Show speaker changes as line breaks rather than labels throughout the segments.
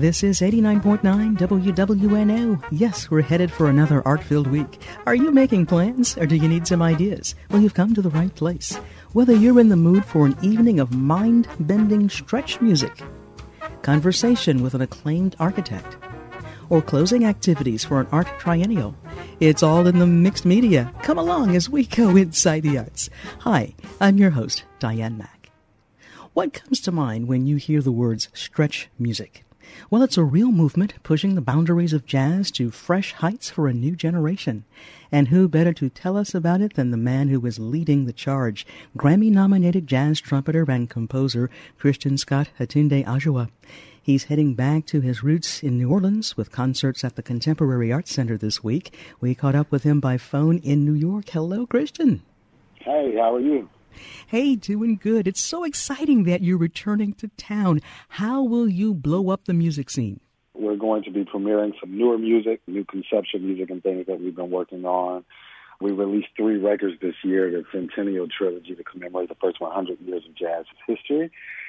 This is 89.9 WWNO. Yes, we're headed for another art-filled week. Are you making plans, or do you need some ideas? Well, you've come to the right place. Whether you're in the mood for an evening of mind-bending stretch music, conversation with an acclaimed architect, or closing activities for an art triennial, it's all in the mixed media. Come along as we go inside the arts. Hi, I'm your host, Diane Mack. What comes to mind when you hear the words stretch music? Well, it's a real movement pushing the boundaries of jazz to fresh heights for a new generation. And who better to tell us about it than the man who is leading the charge, Grammy-nominated jazz trumpeter and composer Christian Scott Atunde Adjuah. He's heading back to his roots in New Orleans with concerts at the Contemporary Arts Center this week. We caught up with him by phone in New York. Hello, Christian.
Hey, how are you?
Hey, doing good. It's so exciting that you're returning to town. How will you blow up the music scene?
We're going to be premiering some newer music, new conceptual music and things that we've been working on. We released 3 records this year, the Centennial Trilogy, to commemorate the first 100 years of jazz history.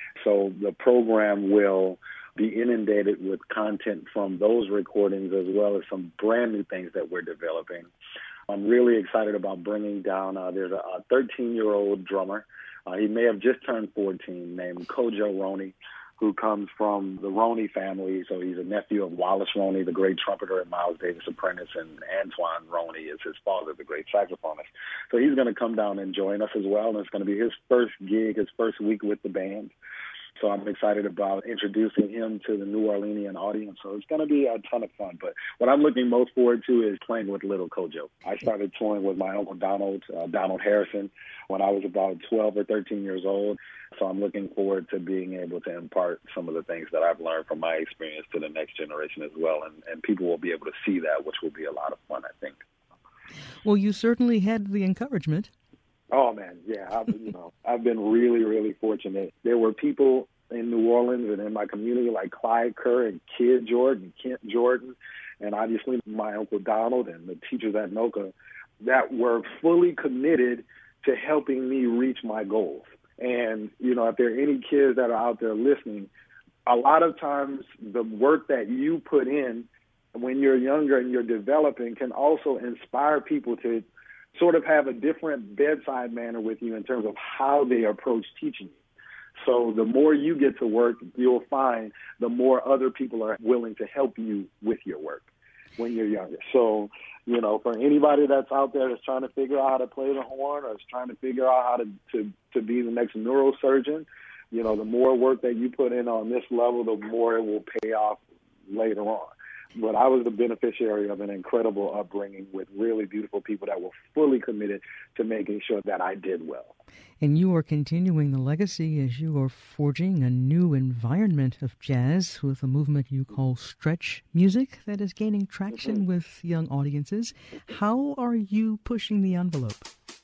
So the program will be inundated with content from those recordings as well as some brand new things that we're developing. I'm really excited about bringing down, there's a 13-year-old drummer. He may have just turned 14, named Kojo Roney, who comes from the Roney family. So he's a nephew of Wallace Roney, the great trumpeter and Miles Davis apprentice, and Antoine Roney is his father, the great saxophonist. So he's going to come down and join us as well, and it's going to be his first gig, his first week with the band. So I'm excited about introducing him to the New Orleanian audience. So it's going to be a ton of fun. But what I'm looking most forward to is playing with little Kojo. I started touring with my uncle Donald Harrison, when I was about 12 or 13 years old. So I'm looking forward to being able to impart some of the things that I've learned from my experience to the next generation as well. And people will be able to see that, which will be a lot of fun, I think.
Well, you certainly had the encouragement.
Oh, man, yeah. I've been really, really fortunate. There were people in New Orleans and in my community like Clyde Kerr and Kid Jordan, Kent Jordan, and obviously my Uncle Donald and the teachers at NOCA that were fully committed to helping me reach my goals. And, if there are any kids that are out there listening, a lot of times the work that you put in when you're younger and you're developing can also inspire people to sort of have a different bedside manner with you in terms of how they approach teaching you. So the more you get to work, you'll find the more other people are willing to help you with your work when you're younger. So, for anybody that's out there that's trying to figure out how to play the horn or is trying to figure out how to be the next neurosurgeon, the more work that you put in on this level, the more it will pay off later on. But I was the beneficiary of an incredible upbringing with really beautiful people that were fully committed to making sure that I did well.
And you are continuing the legacy as you are forging a new environment of jazz with a movement you call stretch music that is gaining traction with young audiences. How are you pushing the envelope?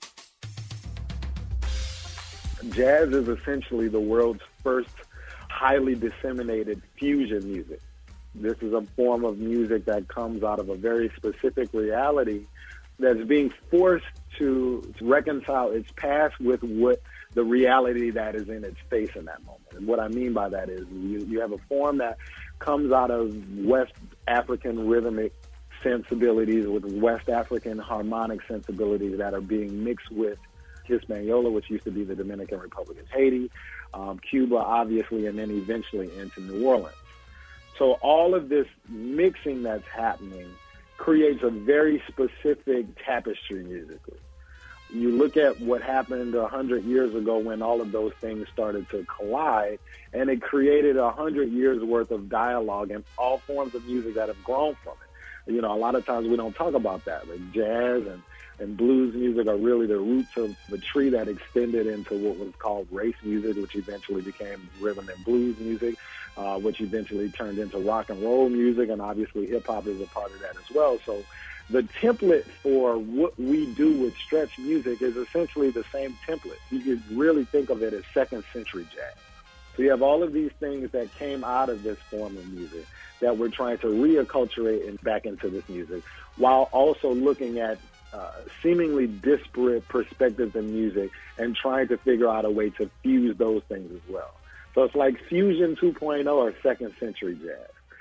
Jazz is essentially the world's first highly disseminated fusion music. This is a form of music that comes out of a very specific reality that's being forced to reconcile its past with what the reality that is in its face in that moment. And what I mean by that is you have a form that comes out of West African rhythmic sensibilities with West African harmonic sensibilities that are being mixed with Hispaniola, which used to be the Dominican Republic of Haiti, Cuba, obviously, and then eventually into New Orleans. So all of this mixing that's happening creates a very specific tapestry musically. You look at what happened 100 years ago when all of those things started to collide, and it created 100 years worth of dialogue and all forms of music that have grown from it. A lot of times we don't talk about that. Like jazz and blues music are really the roots of the tree that extended into what was called race music, which eventually became rhythm and blues music, which eventually turned into rock and roll music, and obviously hip-hop is a part of that as well. So the template for what we do with stretch music is essentially the same template. You could really think of it as second century jazz. So you have all of these things that came out of this form of music that we're trying to reacculturate and back into this music, while also looking at seemingly disparate perspectives in music and trying to figure out a way to fuse those things as well. So it's like Fusion 2.0 or second century jazz.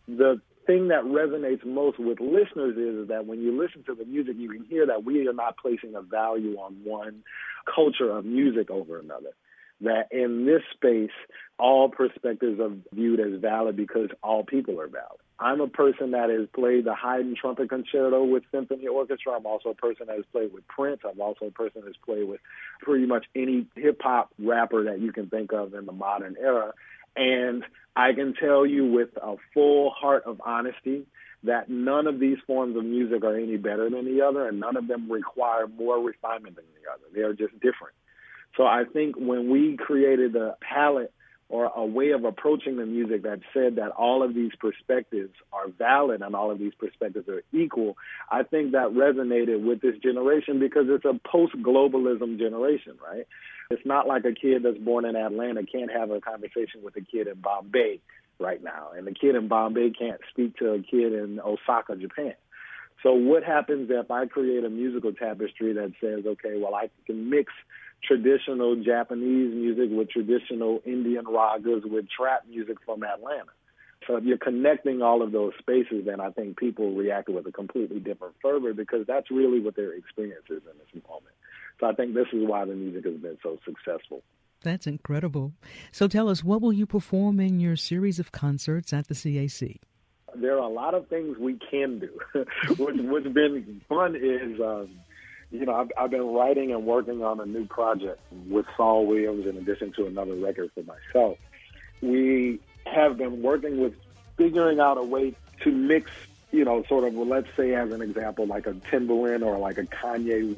the thing that resonates most with listeners is that when you listen to the music, you can hear that we are not placing a value on one culture of music over another. That in this space, all perspectives are viewed as valid because all people are valid. I'm a person that has played the Haydn Trumpet Concerto with Symphony Orchestra. I'm also a person that has played with Prince. I'm also a person that has played with pretty much any hip-hop rapper that you can think of in the modern era. And I can tell you with a full heart of honesty that none of these forms of music are any better than the other, and none of them require more refinement than the other. They are just different. So I think when we created a palette or a way of approaching the music that said that all of these perspectives are valid and all of these perspectives are equal, I think that resonated with this generation because it's a post-globalism generation, right? It's not like a kid that's born in Atlanta can't have a conversation with a kid in Bombay right now, and the kid in Bombay can't speak to a kid in Osaka, Japan. So what happens if I create a musical tapestry that says, okay, well, I can mix traditional Japanese music with traditional Indian ragas with trap music from Atlanta? So if you're connecting all of those spaces, then I think people react with a completely different fervor because that's really what their experience is in this moment. So I think this is why the music has been so successful.
That's incredible. So tell us, what will you perform in your series of concerts at the CAC?
There are a lot of things we can do. What's been fun is, I've been writing and working on a new project with Saul Williams in addition to another record for myself. We have been working with figuring out a way to mix, sort of, let's say as an example, like a Timbaland or like a Kanye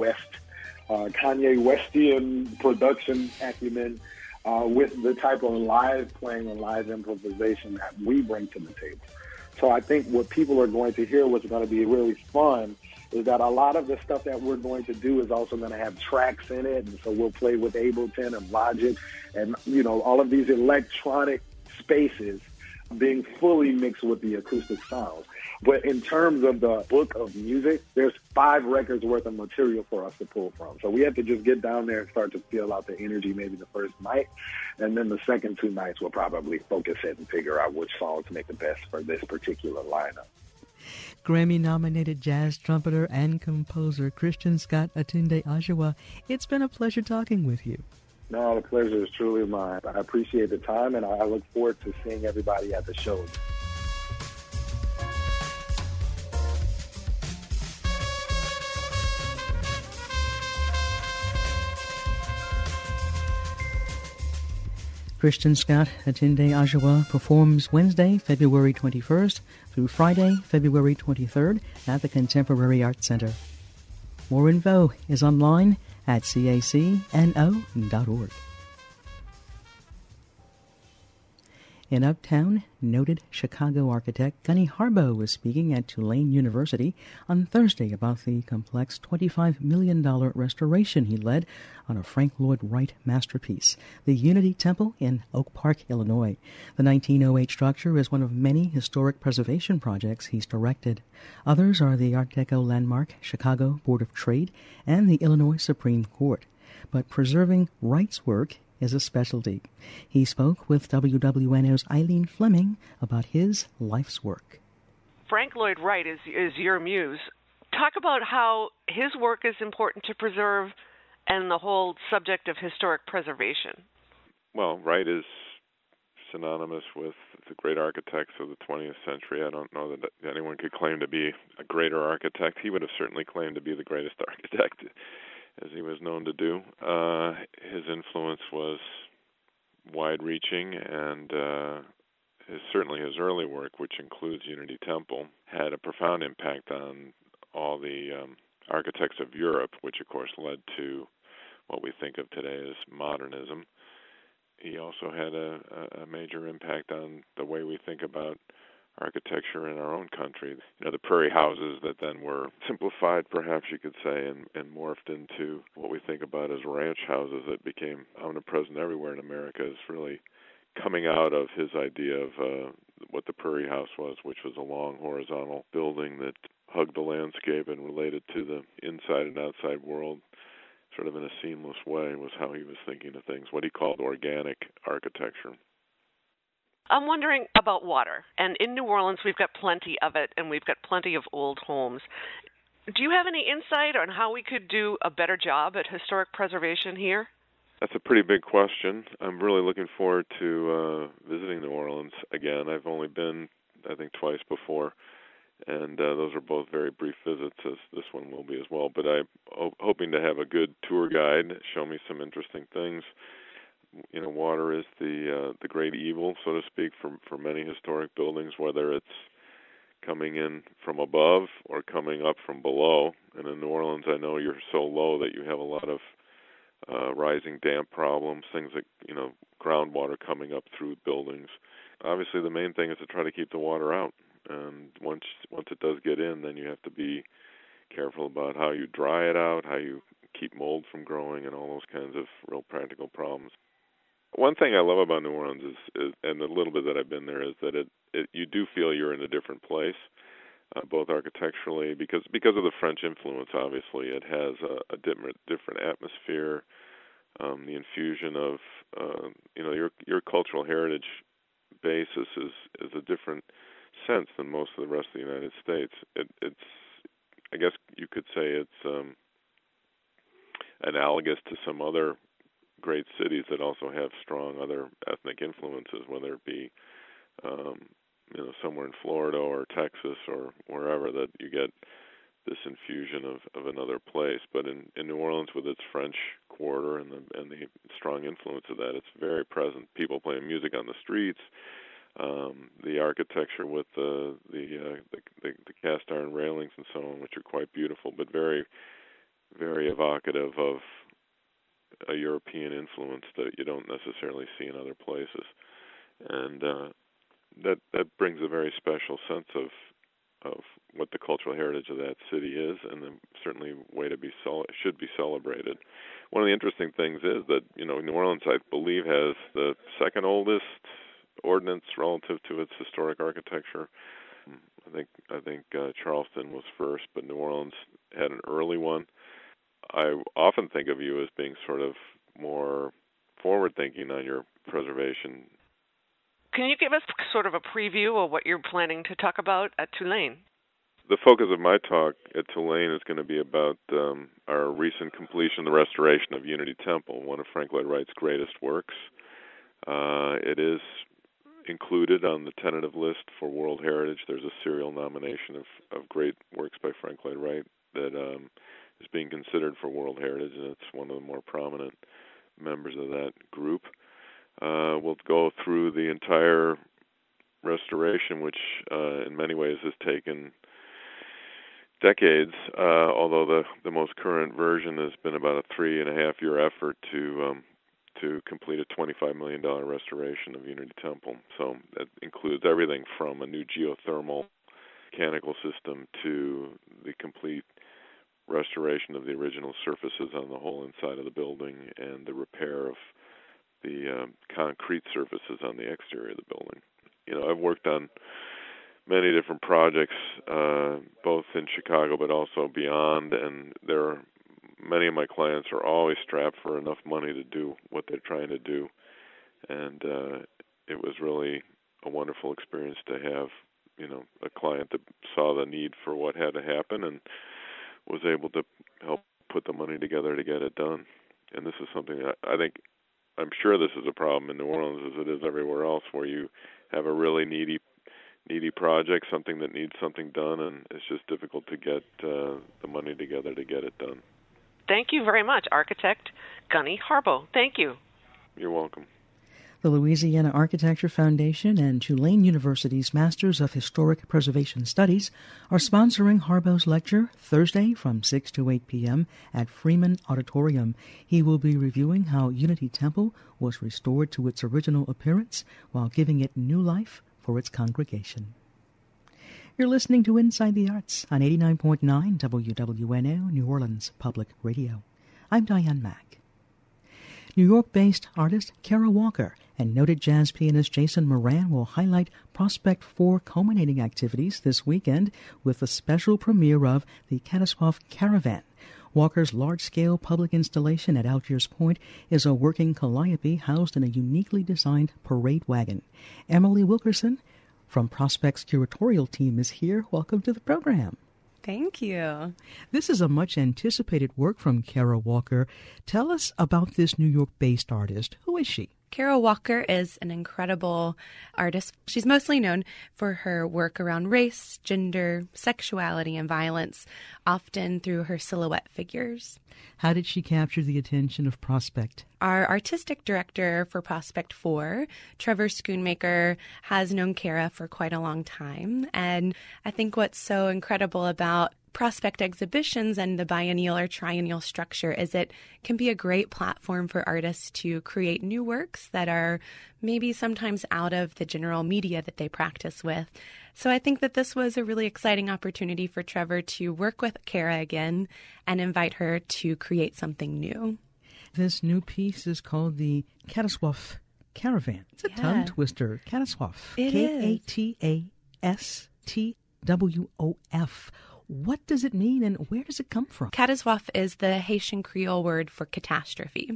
Westian production acumen with the type of live playing and live improvisation that we bring to the table. So I think what people are going to hear, what's going to be really fun, is that a lot of the stuff that we're going to do is also going to have tracks in it. And so we'll play with Ableton and Logic and, all of these electronic spaces being fully mixed with the acoustic sounds. But in terms of the book of music, there's 5 records worth of material for us to pull from. So we have to just get down there and start to feel out the energy maybe the first night. And then the second 2 nights, we'll probably focus it and figure out which songs make the best for this particular lineup.
Grammy-nominated jazz trumpeter and composer Christian Scott Atunde Ajiwa, it's been a pleasure talking with you.
No, the pleasure is truly mine. I appreciate the time, and I look forward to seeing everybody at the show.
Christian Scott Atunde Ajiwa performs Wednesday, February 21st through Friday, February 23rd at the Contemporary Arts Center. More info is online at cacno.org. In Uptown, noted Chicago architect Gunny Harbo was speaking at Tulane University on Thursday about the complex $25 million restoration he led on a Frank Lloyd Wright masterpiece, the Unity Temple in Oak Park, Illinois. The 1908 structure is one of many historic preservation projects he's directed. Others are the Art Deco landmark, Chicago Board of Trade, and the Illinois Supreme Court. But preserving Wright's work is a specialty. He spoke with WWNO's Eileen Fleming about his life's work.
Frank Lloyd Wright is your muse. Talk about how his work is important to preserve and the whole subject of historic preservation.
Well, Wright is synonymous with the great architects of the 20th century. I don't know that anyone could claim to be a greater architect. He would have certainly claimed to be the greatest architect, as he was known to do. His influence was wide-reaching, and certainly his early work, which includes Unity Temple, had a profound impact on all the architects of Europe, which of course led to what we think of today as modernism. He also had a major impact on the way we think about architecture in our own country. The prairie houses that then were simplified, perhaps you could say, and morphed into what we think about as ranch houses that became omnipresent everywhere in America is really coming out of his idea of what the prairie house was, which was a long horizontal building that hugged the landscape and related to the inside and outside world sort of in a seamless way, was how he was thinking of things, what he called organic architecture.
I'm wondering about water. And in New Orleans, we've got plenty of it, and we've got plenty of old homes. Do you have any insight on how we could do a better job at historic preservation here?
That's a pretty big question. I'm really looking forward to visiting New Orleans again. I've only been, I think, twice before, and those are both very brief visits, as this one will be as well. But I'm hoping to have a good tour guide show me some interesting things. You know, water is the great evil, so to speak, for many historic buildings, whether it's coming in from above or coming up from below. And in New Orleans, I know you're so low that you have a lot of rising damp problems, things like, you know, groundwater coming up through buildings. Obviously, the main thing is to try to keep the water out. And once it does get in, then you have to be careful about how you dry it out, how you keep mold from growing, and all those kinds of real practical problems. One thing I love about New Orleans is and the little bit that I've been there, is that you do feel you're in a different place, both architecturally, because of the French influence. Obviously, it has a different atmosphere. The infusion of your cultural heritage basis is a different sense than most of the rest of the United States. It's I guess you could say it's analogous to some other great cities that also have strong other ethnic influences, whether it be somewhere in Florida or Texas or wherever, that you get this infusion of another place. But in New Orleans, with its French quarter and the strong influence of that, it's very present. People playing music on the streets, the architecture with the cast iron railings and so on, which are quite beautiful, but very, very evocative of a European influence that you don't necessarily see in other places, and that brings a very special sense of what the cultural heritage of that city is, and certainly way to should be celebrated. One of the interesting things is that New Orleans, I believe, has the second oldest ordinance relative to its historic architecture. I think Charleston was first, but New Orleans had an early one. I often think of you as being sort of more forward-thinking on your preservation.
Can you give us sort of a preview of what you're planning to talk about at Tulane?
The focus of my talk at Tulane is going to be about our recent completion, the restoration of Unity Temple, one of Frank Lloyd Wright's greatest works. It is included on the tentative list for World Heritage. There's a serial nomination of great works by Frank Lloyd Wright that is being considered for World Heritage, and it's one of the more prominent members of that group. We'll go through the entire restoration, which in many ways has taken decades, although the most current version has been about a 3.5-year effort to complete a $25 million restoration of Unity Temple. So that includes everything from a new geothermal mechanical system to the complete restoration of the original surfaces on the whole inside of the building and the repair of the concrete surfaces on the exterior of the building. I've worked on many different projects, both in Chicago but also beyond, and many of my clients are always strapped for enough money to do what they're trying to do, and it was really a wonderful experience to have, a client that saw the need for what had to happen and was able to help put the money together to get it done. And this is something that I'm sure this is a problem in New Orleans as it is everywhere else, where you have a really needy project, something that needs something done, and it's just difficult to get the money together to get it done.
Thank you very much, Architect Gunny Harbaugh. Thank you.
You're welcome.
The Louisiana Architecture Foundation and Tulane University's Masters of Historic Preservation Studies are sponsoring Harbaugh's lecture Thursday from 6 to 8 p.m. at Freeman Auditorium. He will be reviewing how Unity Temple was restored to its original appearance while giving it new life for its congregation. You're listening to Inside the Arts on 89.9 WWNO, New Orleans Public Radio. I'm Diane Mack. New York-based artist Kara Walker and noted jazz pianist Jason Moran will highlight Prospect 4 culminating activities this weekend with the special premiere of the Catasauqua Caravan. Walker's large-scale public installation at Algiers Point is a working calliope housed in a uniquely designed parade wagon. Emily Wilkerson from Prospect's curatorial team is here. Welcome to the program.
Thank you.
This is a much-anticipated work from Kara Walker. Tell us about this New York-based artist. Who is she?
Kara Walker is an incredible artist. She's mostly known for her work around race, gender, sexuality, and violence, often through her silhouette figures.
How did she capture the attention of Prospect?
Our artistic director for Prospect 4, Trevor Schoonmaker, has known Kara for quite a long time. And I think what's so incredible about Prospect exhibitions and the biennial or triennial structure is it can be a great platform for artists to create new works that are maybe sometimes out of the general media that they practice with. So I think that this was a really exciting opportunity for Trevor to work with Kara again and invite her to create something new.
This new piece is called the Kataswof Caravan. It's a tongue twister. Kataswof.
It
Kataswof. What does it mean and where does it come from?
Kataswof is the Haitian Creole word for catastrophe.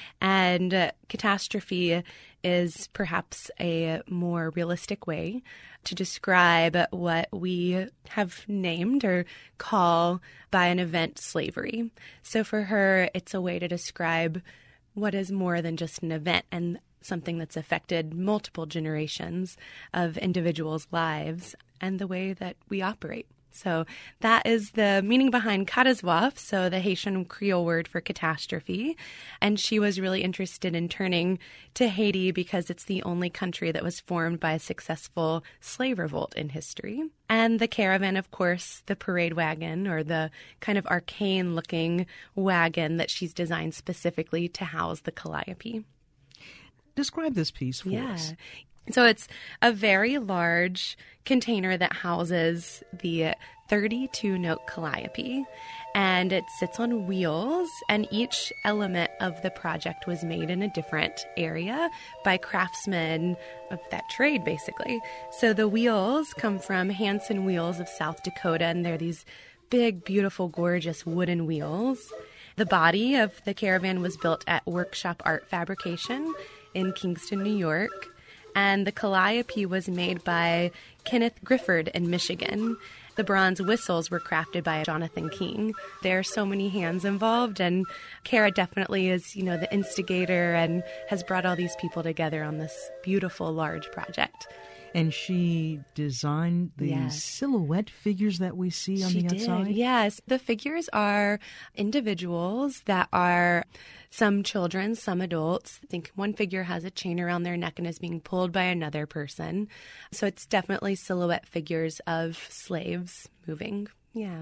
And catastrophe is perhaps a more realistic way to describe what we have named or call by an event slavery. So for her, it's a way to describe what is more than just an event and something that's affected multiple generations of individuals' lives and the way that we operate. So that is the meaning behind Kataswof, so the Haitian Creole word for catastrophe. And she was really interested in turning to Haiti because it's the only country that was formed by a successful slave revolt in history. And the caravan, of course, the parade wagon or the kind of arcane-looking wagon that she's designed specifically to house the calliope.
Describe this piece for us.
So it's a very large container that houses the 32-note calliope, and it sits on wheels, and each element of the project was made in a different area by craftsmen of that trade, basically. So the wheels come from Hanson Wheels of South Dakota, and they're these big, beautiful, gorgeous wooden wheels. The body of the caravan was built at Workshop Art Fabrication in Kingston, New York. And the calliope was made by Kenneth Grifford in Michigan. The bronze whistles were crafted by Jonathan King. There are so many hands involved, and Kara definitely is, the instigator and has brought all these people together on this beautiful, large project.
And she designed the silhouette figures that we see on the outside?
Yes. The figures are individuals that are some children, some adults. I think one figure has a chain around their neck and is being pulled by another person. So it's definitely silhouette figures of slaves moving. Yeah.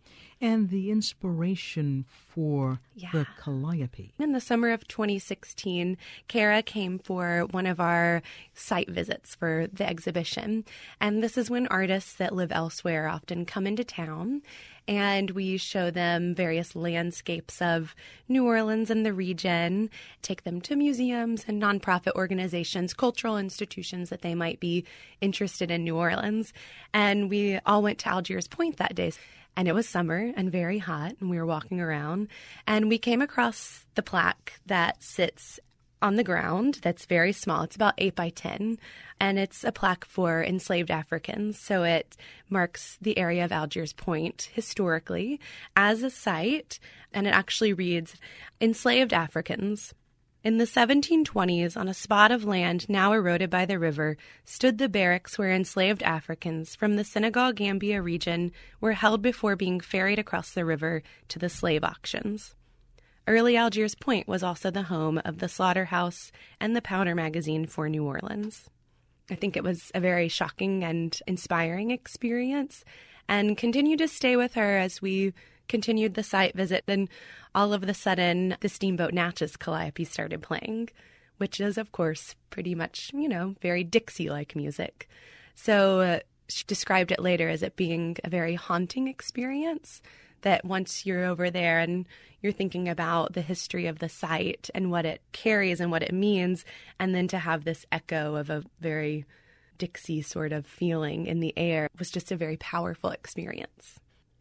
And the inspiration for the calliope.
In the summer of 2016, Kara came for one of our site visits for the exhibition. And this is when artists that live elsewhere often come into town, and we show them various landscapes of New Orleans and the region, take them to museums and nonprofit organizations, cultural institutions that they might be interested in New Orleans. And we all went to Algiers Point that day. And it was summer and very hot, and we were walking around, and we came across the plaque that sits on the ground that's very small. It's about 8 by 10, and it's a plaque for enslaved Africans. So it marks the area of Algiers Point historically as a site, and it actually reads, "Enslaved Africans. In the 1720s, on a spot of land now eroded by the river, stood the barracks where enslaved Africans from the Senegal-Gambia region were held before being ferried across the river to the slave auctions. Early Algiers Point was also the home of the Slaughterhouse and the Powder magazine for New Orleans." I think it was a very shocking and inspiring experience, and continued to stay with her as we continued the site visit. Then all of a sudden, the Steamboat Natchez Calliope started playing, which is, of course, pretty much, very Dixie-like music. So she described it later as it being a very haunting experience, that once you're over there and you're thinking about the history of the site and what it carries and what it means, and then to have this echo of a very Dixie sort of feeling in the air was just a very powerful experience.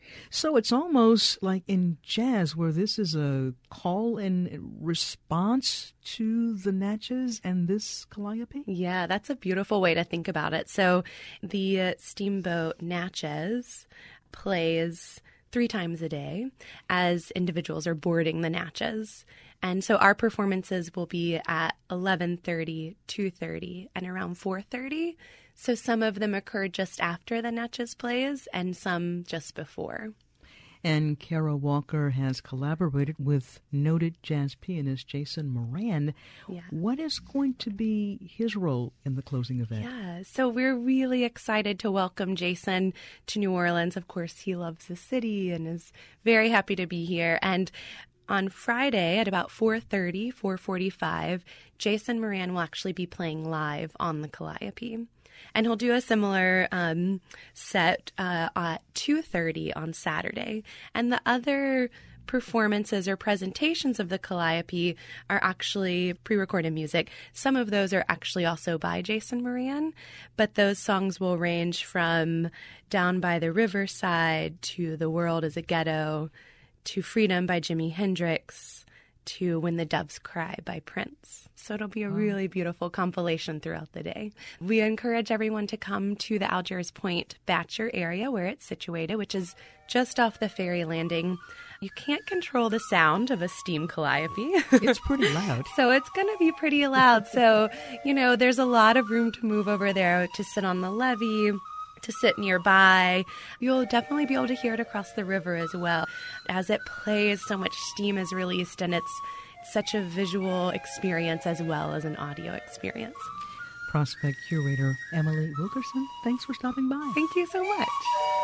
So it's almost like in jazz where this is a call and response to the Natchez and this calliope?
Yeah, that's a beautiful way to think about it. So the Steamboat Natchez plays 3 times a day as individuals are boarding the Natchez. And so our performances will be at 11:30, 2:30, and around 4:30. So some of them occur just after the Natchez plays and some just before.
And Kara Walker has collaborated with noted jazz pianist Jason Moran.
Yeah.
What is going to be his role in the closing event?
Yeah, so we're really excited to welcome Jason to New Orleans. Of course, he loves the city and is very happy to be here. And on Friday at about 4:30, 4:45, Jason Moran will actually be playing live on the Calliope. And he'll do a similar set at 2:30 on Saturday. And the other performances or presentations of the Calliope are actually pre-recorded music. Some of those are actually also by Jason Moran, but those songs will range from Down by the Riverside to The World is a Ghetto to Freedom by Jimi Hendrix to When the Doves Cry by Prince. So it'll be a really beautiful compilation throughout the day. We encourage everyone to come to the Algiers Point Batcher area where it's situated, which is just off the ferry landing. You can't control the sound of a steam calliope.
It's pretty loud.
So it's going to be pretty loud. So, there's a lot of room to move over there, to sit on the levee, to sit nearby. You'll definitely be able to hear it across the river as well. As it plays, so much steam is released, and it's such a visual experience as well as an audio experience.
Prospect curator Emily Wilkerson, thanks for stopping by.
Thank you so much.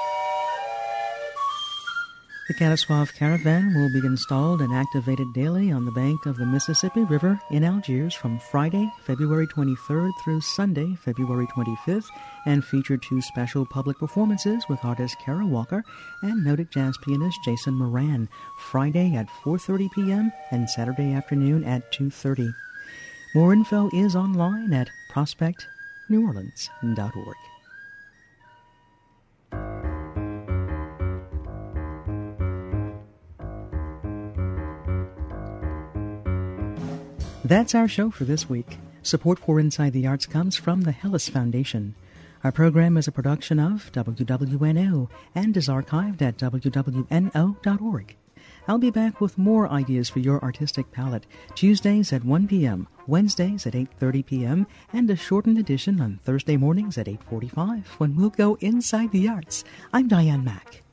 The Catasauqua Caravan will be installed and activated daily on the bank of the Mississippi River in Algiers from Friday, February 23rd through Sunday, February 25th, and feature 2 special public performances with artist Kara Walker and noted jazz pianist Jason Moran, Friday at 4:30 p.m. and Saturday afternoon at 2:30. More info is online at prospectneworleans.org. That's our show for this week. Support for Inside the Arts comes from the Hellis Foundation. Our program is a production of WWNO and is archived at WWNO.org. I'll be back with more ideas for your artistic palette, Tuesdays at 1 p.m., Wednesdays at 8:30 p.m., and a shortened edition on Thursday mornings at 8:45 when we'll go inside the arts. I'm Diane Mack.